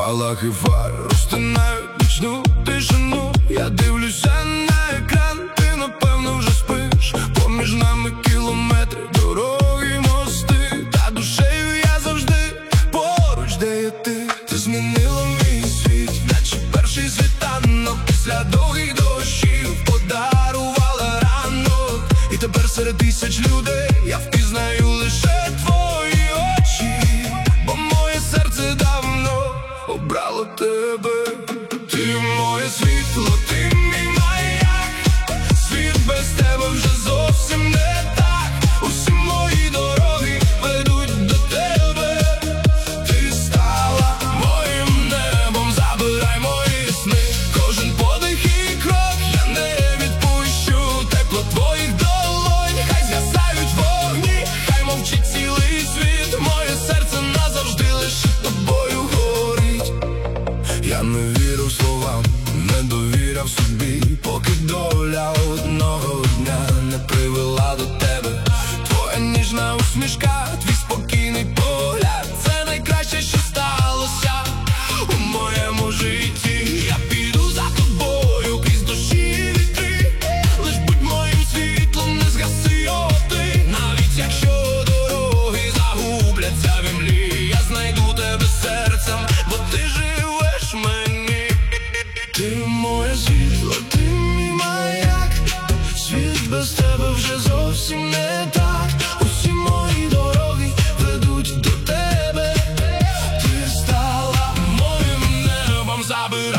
Спалахи фар розтинають нічну тишину. Я дивлюся на екран, ти напевно вже спиш. Поміж нами кілометри, дороги, мости, та душею я завжди поруч, де є ти. Ти змінила мій світ, наче перший світанок. Після довгих дощів подарувала ранок. І тепер серед тисяч людей я впізнаю лише твої очі, бо моє серце давно обрало тебе. Ти моє світло, ти мій маяк. Світ без тебе вже зовсім не так. Усі мої дороги ведуть до тебе. Ти стала моїм небом, забирай мої сни. Кожен подих і крок я не відпущу. Тепло твоїх долонь, хай згасають вогні, хай мовчить цілий світ. Моє серце назавжди лише тобою горить. Я не вірив словам, не довіряв собі, поки доля одного дня не привела до тебе. Твоя ніжна усмішка, твій спокійний погляд — це найкраще, що сталося у моєму житті. Я піду за тобою крізь дощі і вітри. Лиш будь моїм світлом, не згаси його ти. Навіть якщо дороги загубляться в імлі, я знайду тебе серцем, бо ти живеш мені. Ти моє світло, ти мій маяк. Світ без тебе вже зовсім не так. Усі мої дороги ведуть до тебе. Ти стала моїм небом, забирай